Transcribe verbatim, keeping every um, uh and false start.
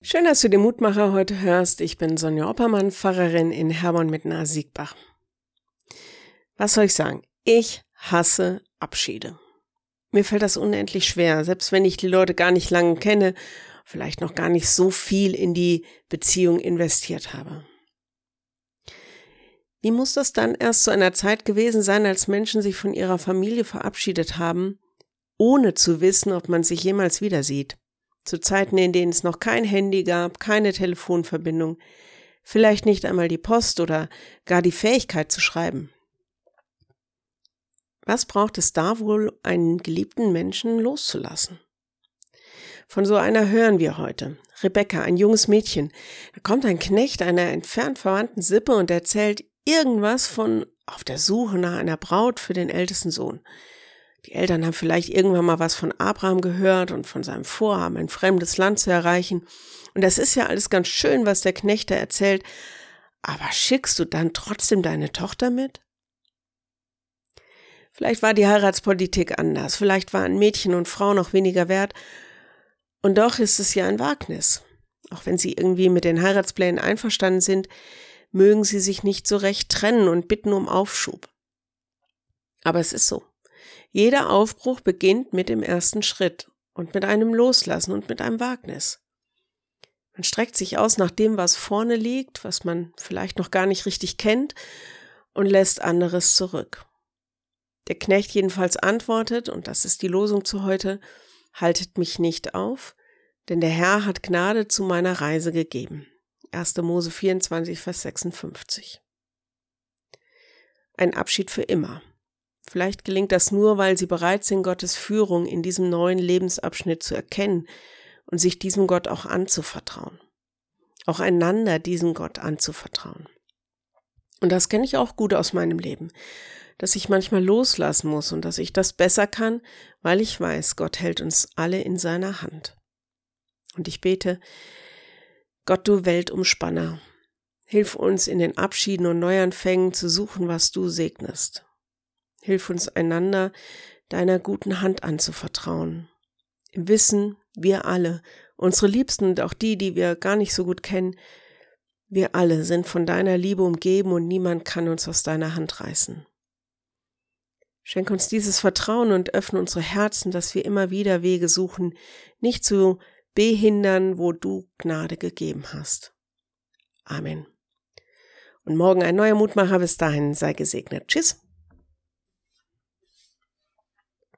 Schön, dass du den Mutmacher heute hörst. Ich bin Sonja Oppermann, Pfarrerin in Herborn mit Nahe-Siegbach. Was soll ich sagen? Ich hasse Abschiede. Mir fällt das unendlich schwer, selbst wenn ich die Leute gar nicht lange kenne, vielleicht noch gar nicht so viel in die Beziehung investiert habe. Wie muss das dann erst zu einer Zeit gewesen sein, als Menschen sich von ihrer Familie verabschiedet haben, ohne zu wissen, ob man sich jemals wieder sieht? Zu Zeiten, in denen es noch kein Handy gab, keine Telefonverbindung, vielleicht nicht einmal die Post oder gar die Fähigkeit zu schreiben. Was braucht es da wohl, einen geliebten Menschen loszulassen? Von so einer hören wir heute. Rebecca, ein junges Mädchen. Da kommt ein Knecht einer entfernt verwandten Sippe und erzählt irgendwas von auf der Suche nach einer Braut für den ältesten Sohn. Die Eltern haben vielleicht irgendwann mal was von Abraham gehört und von seinem Vorhaben, ein fremdes Land zu erreichen. Und das ist ja alles ganz schön, was der Knecht da erzählt. Aber schickst du dann trotzdem deine Tochter mit? Vielleicht war die Heiratspolitik anders. Vielleicht waren Mädchen und Frau noch weniger wert. Und doch ist es ja ein Wagnis. Auch wenn sie irgendwie mit den Heiratsplänen einverstanden sind, mögen sie sich nicht so recht trennen und bitten um Aufschub. Aber es ist so. Jeder Aufbruch beginnt mit dem ersten Schritt und mit einem Loslassen und mit einem Wagnis. Man streckt sich aus nach dem, was vorne liegt, was man vielleicht noch gar nicht richtig kennt, und lässt anderes zurück. Der Knecht jedenfalls antwortet, und das ist die Losung zu heute: Haltet mich nicht auf, denn der Herr hat Gnade zu meiner Reise gegeben. erster Mose vierundzwanzig, Vers sechsundfünfzig. Ein Abschied für immer. Vielleicht gelingt das nur, weil sie bereit sind, Gottes Führung in diesem neuen Lebensabschnitt zu erkennen und sich diesem Gott auch anzuvertrauen. Auch einander diesem Gott anzuvertrauen. Und das kenne ich auch gut aus meinem Leben, dass ich manchmal loslassen muss und dass ich das besser kann, weil ich weiß, Gott hält uns alle in seiner Hand. Und ich bete: Gott, du Weltumspanner, hilf uns in den Abschieden und Neuanfängen zu suchen, was du segnest. Hilf uns einander, deiner guten Hand anzuvertrauen. Im Wissen, wir alle, unsere Liebsten und auch die, die wir gar nicht so gut kennen, wir alle sind von deiner Liebe umgeben und niemand kann uns aus deiner Hand reißen. Schenk uns dieses Vertrauen und öffne unsere Herzen, dass wir immer wieder Wege suchen, nicht zu behindern, wo du Gnade gegeben hast. Amen. Und morgen ein neuer Mutmacher. Bis dahin sei gesegnet. Tschüss.